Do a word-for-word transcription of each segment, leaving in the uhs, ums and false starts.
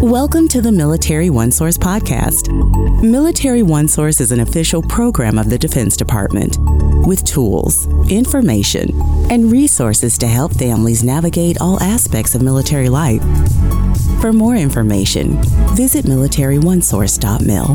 Welcome to the Military OneSource podcast. Military OneSource is an official program of the Defense Department with tools, information, and resources to help families navigate all aspects of military life. For more information, visit military one source dot mil.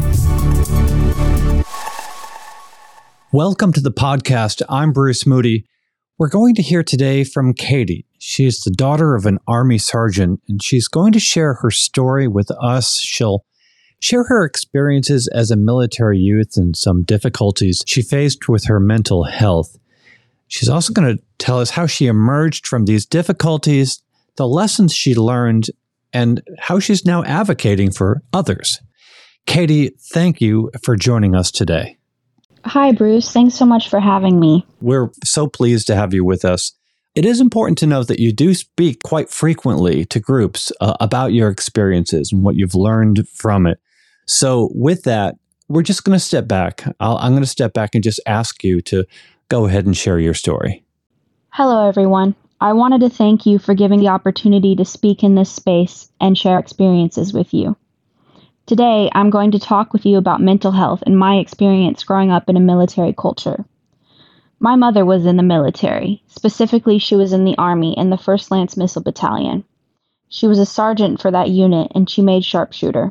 Welcome to the podcast. I'm Bruce Moody. We're going to hear today from Katie. She is the daughter of an Army sergeant, and she's going to share her story with us. She'll share her experiences as a military youth and some difficulties she faced with her mental health. She's also going to tell us how she emerged from these difficulties, the lessons she learned, and how she's now advocating for others. Katie, thank you for joining us today. Hi, Bruce. Thanks so much for having me. We're so pleased to have you with us. It is important to note that you do speak quite frequently to groups uh, about your experiences and what you've learned from it. So with that, we're just going to step back. I'll, I'm going to step back and just ask you to go ahead and share your story. Hello, everyone. I wanted to thank you for giving the opportunity to speak in this space and share experiences with you. Today, I'm going to talk with you about mental health and my experience growing up in a military culture. My mother was in the military. Specifically, she was in the Army in the first Lance Missile Battalion. She was a sergeant for that unit, and she made sharpshooter.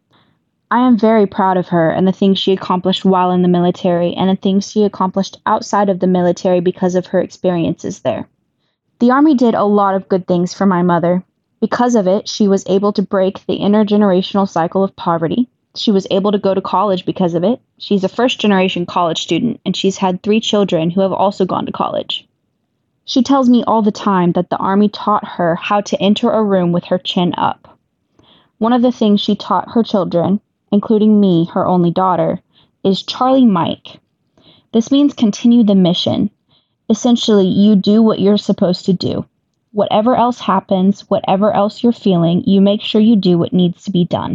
I am very proud of her and the things she accomplished while in the military and the things she accomplished outside of the military because of her experiences there. The Army did a lot of good things for my mother. Because of it, she was able to break the intergenerational cycle of poverty. She was able to go to college because of it. She's a first-generation college student, and she's had three children who have also gone to college. She tells me all the time that the Army taught her how to enter a room with her chin up. One of the things she taught her children, including me, her only daughter, is Charlie Mike. This means continue the mission. Essentially, you do what you're supposed to do. Whatever else happens, whatever else you're feeling, you make sure you do what needs to be done.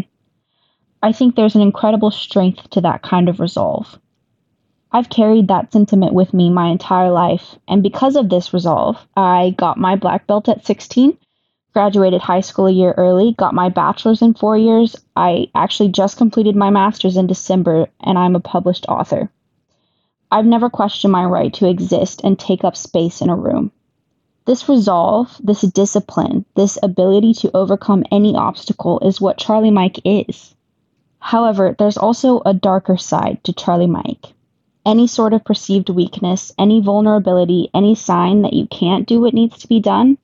I think there's an incredible strength to that kind of resolve. I've carried that sentiment with me my entire life, and because of this resolve, I got my black belt at sixteen, graduated high school a year early, got my bachelor's in four years. I actually just completed my master's in December, and I'm a published author. I've never questioned my right to exist and take up space in a room. This resolve, this discipline, this ability to overcome any obstacle is what Charlie Mike is. However, there's also a darker side to Charlie Mike. Any sort of perceived weakness, any vulnerability, any sign that you can't do what needs to be done,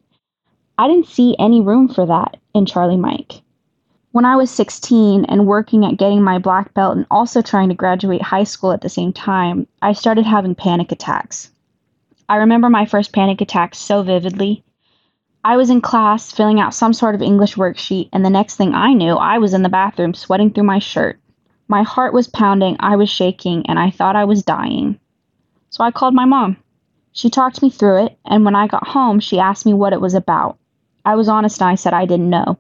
I didn't see any room for that in Charlie Mike. When I was sixteen and working at getting my black belt and also trying to graduate high school at the same time, I started having panic attacks. I remember my first panic attack so vividly. I was in class filling out some sort of English worksheet, and the next thing I knew, I was in the bathroom sweating through my shirt. My heart was pounding, I was shaking, and I thought I was dying. So I called my mom. She talked me through it, and when I got home, she asked me what it was about. I was honest and I said I didn't know.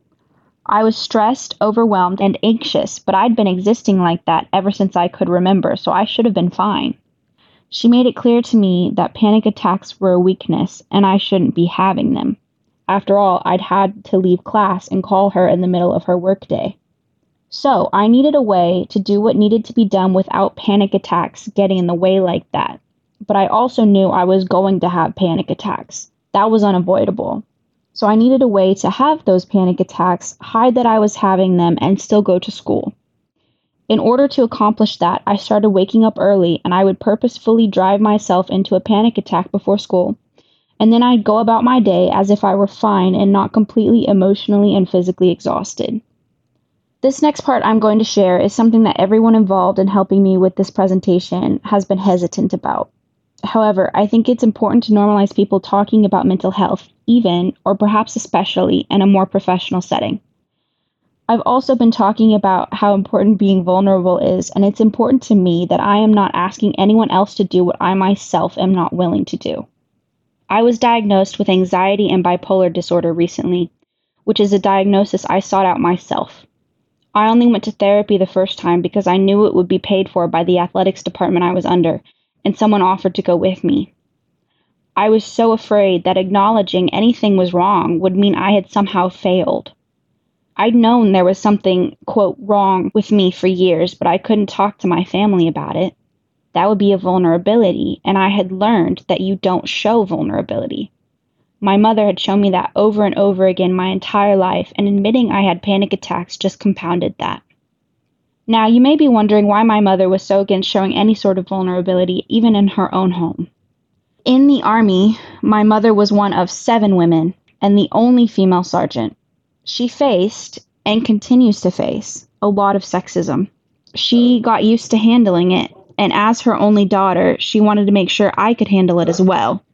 I was stressed, overwhelmed, and anxious, but I'd been existing like that ever since I could remember, so I should have been fine. She made it clear to me that panic attacks were a weakness, and I shouldn't be having them. After all, I'd had to leave class and call her in the middle of her workday. So, I needed a way to do what needed to be done without panic attacks getting in the way like that. But I also knew I was going to have panic attacks. That was unavoidable. So I needed a way to have those panic attacks, hide that I was having them, and still go to school. In order to accomplish that, I started waking up early, and I would purposefully drive myself into a panic attack before school. And then I'd go about my day as if I were fine and not completely emotionally and physically exhausted. This next part I'm going to share is something that everyone involved in helping me with this presentation has been hesitant about. However, I think it's important to normalize people talking about mental health, even, or perhaps especially, in a more professional setting. I've also been talking about how important being vulnerable is, and it's important to me that I am not asking anyone else to do what I myself am not willing to do. I was diagnosed with anxiety and bipolar disorder recently, which is a diagnosis I sought out myself. I only went to therapy the first time because I knew it would be paid for by the athletics department I was under, and someone offered to go with me. I was so afraid that acknowledging anything was wrong would mean I had somehow failed. I'd known there was something, quote, wrong with me for years, but I couldn't talk to my family about it. That would be a vulnerability, and I had learned that you don't show vulnerability. My mother had shown me that over and over again my entire life, and admitting I had panic attacks just compounded that. Now, you may be wondering why my mother was so against showing any sort of vulnerability, even in her own home. In the Army, my mother was one of seven women, and the only female sergeant. She faced, and continues to face, a lot of sexism. She got used to handling it, and as her only daughter, she wanted to make sure I could handle it as well.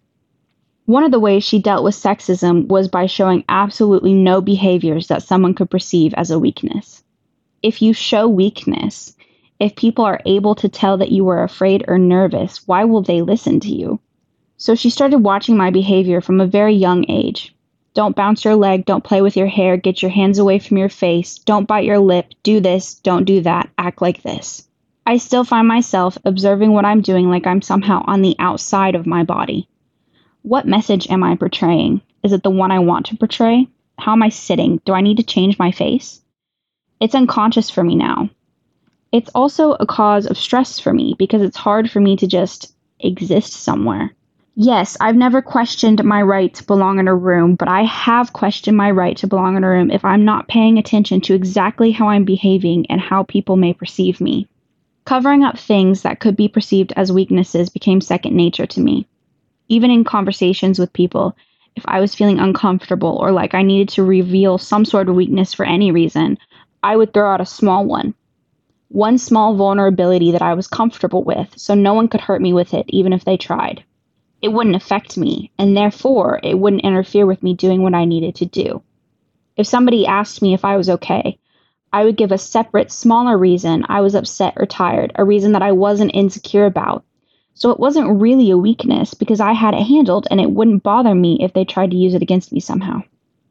One of the ways she dealt with sexism was by showing absolutely no behaviors that someone could perceive as a weakness. If you show weakness, if people are able to tell that you are afraid or nervous, why will they listen to you? So she started watching my behavior from a very young age. Don't bounce your leg, don't play with your hair, get your hands away from your face, don't bite your lip, do this, don't do that, act like this. I still find myself observing what I'm doing like I'm somehow on the outside of my body. What message am I portraying? Is it the one I want to portray? How am I sitting? Do I need to change my face? It's unconscious for me now. It's also a cause of stress for me because it's hard for me to just exist somewhere. Yes, I've never questioned my right to belong in a room, but I have questioned my right to belong in a room if I'm not paying attention to exactly how I'm behaving and how people may perceive me. Covering up things that could be perceived as weaknesses became second nature to me. Even in conversations with people, if I was feeling uncomfortable or like I needed to reveal some sort of weakness for any reason, I would throw out a small one. One small vulnerability that I was comfortable with, so no one could hurt me with it, even if they tried. It wouldn't affect me, and therefore it wouldn't interfere with me doing what I needed to do. If somebody asked me if I was okay, I would give a separate, smaller reason I was upset or tired, a reason that I wasn't insecure about. So it wasn't really a weakness because I had it handled and it wouldn't bother me if they tried to use it against me somehow.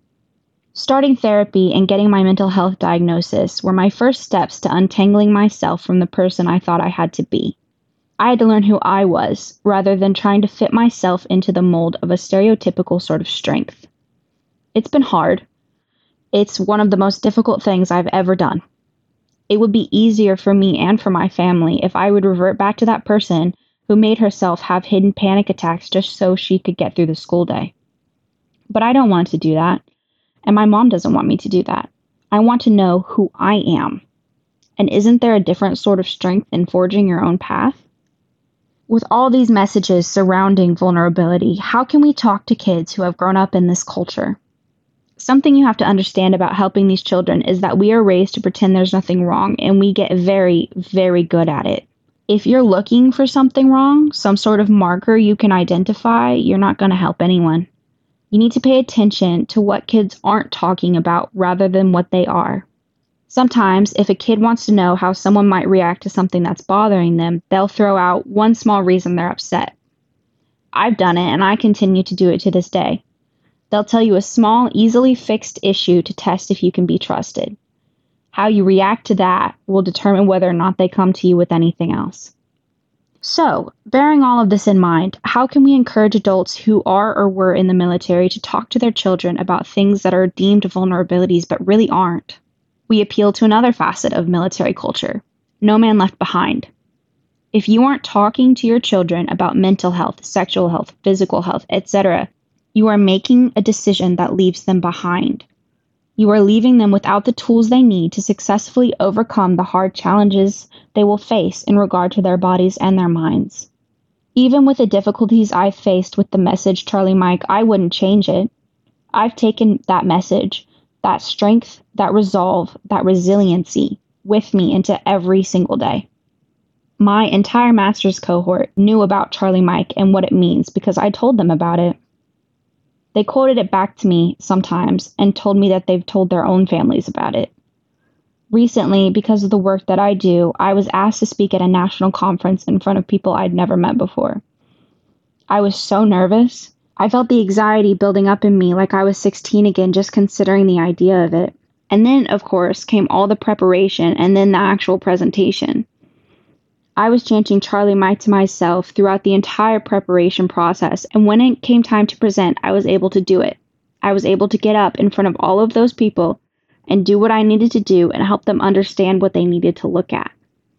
Starting therapy and getting my mental health diagnosis were my first steps to untangling myself from the person I thought I had to be. I had to learn who I was, rather than trying to fit myself into the mold of a stereotypical sort of strength. It's been hard. It's one of the most difficult things I've ever done. It would be easier for me and for my family if I would revert back to that person who made herself have hidden panic attacks just so she could get through the school day. But I don't want to do that, and my mom doesn't want me to do that. I want to know who I am. And isn't there a different sort of strength in forging your own path? With all these messages surrounding vulnerability, how can we talk to kids who have grown up in this culture? Something you have to understand about helping these children is that we are raised to pretend there's nothing wrong, and we get very, very good at it. If you're looking for something wrong, some sort of marker you can identify, you're not going to help anyone. You need to pay attention to what kids aren't talking about rather than what they are. Sometimes, if a kid wants to know how someone might react to something that's bothering them, they'll throw out one small reason they're upset. I've done it, and I continue to do it to this day. They'll tell you a small, easily fixed issue to test if you can be trusted. How you react to that will determine whether or not they come to you with anything else. So, bearing all of this in mind, how can we encourage adults who are or were in the military to talk to their children about things that are deemed vulnerabilities but really aren't? We appeal to another facet of military culture, no man left behind. If you aren't talking to your children about mental health, sexual health, physical health, et cetera, you are making a decision that leaves them behind. You are leaving them without the tools they need to successfully overcome the hard challenges they will face in regard to their bodies and their minds. Even with the difficulties I've faced with the message Charlie Mike, I wouldn't change it. I've taken that message, that strength, that resolve, that resiliency with me into every single day. My entire master's cohort knew about Charlie Mike and what it means because I told them about it. They quoted it back to me sometimes and told me that they've told their own families about it. Recently, because of the work that I do, I was asked to speak at a national conference in front of people I'd never met before. I was so nervous. I felt the anxiety building up in me like I was sixteen again just considering the idea of it. And then, of course, came all the preparation and then the actual presentation. I was chanting Charlie Mike to myself throughout the entire preparation process, and when it came time to present, I was able to do it. I was able to get up in front of all of those people and do what I needed to do and help them understand what they needed to look at.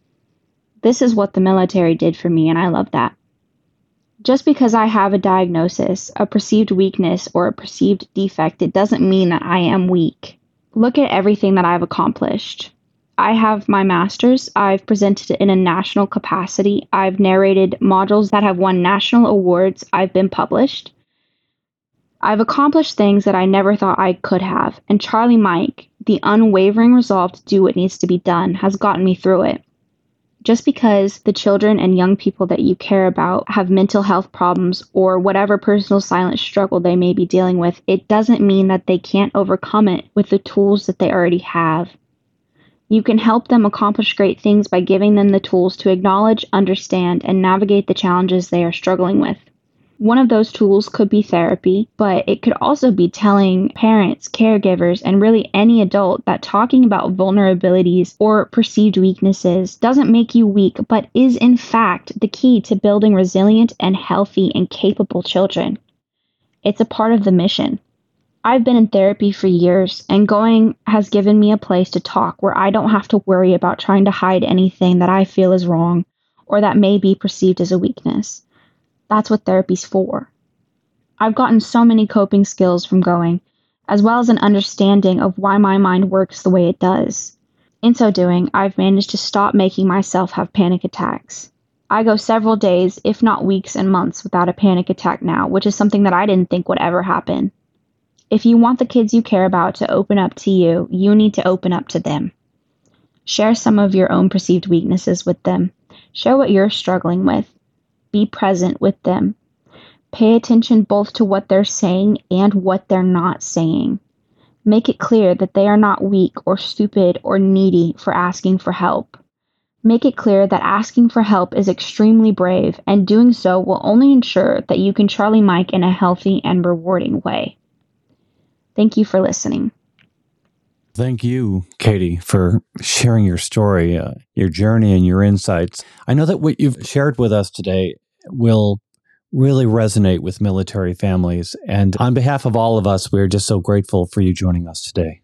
This is what the military did for me, and I love that. Just because I have a diagnosis, a perceived weakness, or a perceived defect, it doesn't mean that I am weak. Look at everything that I've accomplished. I have my master's. I've presented in a national capacity. I've narrated modules that have won national awards. I've been published. I've accomplished things that I never thought I could have. And Charlie Mike, the unwavering resolve to do what needs to be done, has gotten me through it. Just because the children and young people that you care about have mental health problems or whatever personal silent struggle they may be dealing with, it doesn't mean that they can't overcome it with the tools that they already have. You can help them accomplish great things by giving them the tools to acknowledge, understand, and navigate the challenges they are struggling with. One of those tools could be therapy, but it could also be telling parents, caregivers, and really any adult that talking about vulnerabilities or perceived weaknesses doesn't make you weak, but is in fact the key to building resilient and healthy and capable children. It's a part of the mission. I've been in therapy for years, and going has given me a place to talk where I don't have to worry about trying to hide anything that I feel is wrong or that may be perceived as a weakness. That's what therapy's for. I've gotten so many coping skills from going, as well as an understanding of why my mind works the way it does. In so doing, I've managed to stop making myself have panic attacks. I go several days, if not weeks and months, without a panic attack now, which is something that I didn't think would ever happen. If you want the kids you care about to open up to you, you need to open up to them. Share some of your own perceived weaknesses with them. Share what you're struggling with. Be present with them. Pay attention both to what they're saying and what they're not saying. Make it clear that they are not weak or stupid or needy for asking for help. Make it clear that asking for help is extremely brave, and doing so will only ensure that you can Charlie Mike in a healthy and rewarding way. Thank you for listening. Thank you, Katie, for sharing your story, uh, your journey, and your insights. I know that what you've shared with us today will really resonate with military families. And on behalf of all of us, we're just so grateful for you joining us today.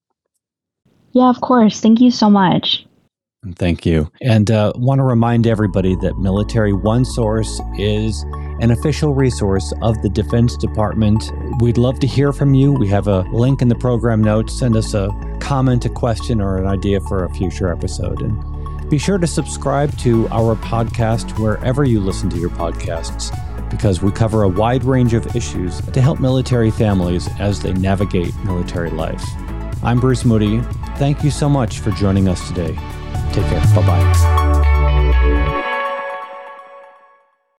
Yeah, of course. Thank you so much. Thank you. And uh, want to remind everybody that Military OneSource is an official resource of the Defense Department. We'd love to hear from you. We have a link in the program notes. Send us a comment, a question, or an idea for a future episode. And be sure to subscribe to our podcast wherever you listen to your podcasts, because we cover a wide range of issues to help military families as they navigate military life. I'm Bruce Moody. Thank you so much for joining us today. Take care. Bye-bye.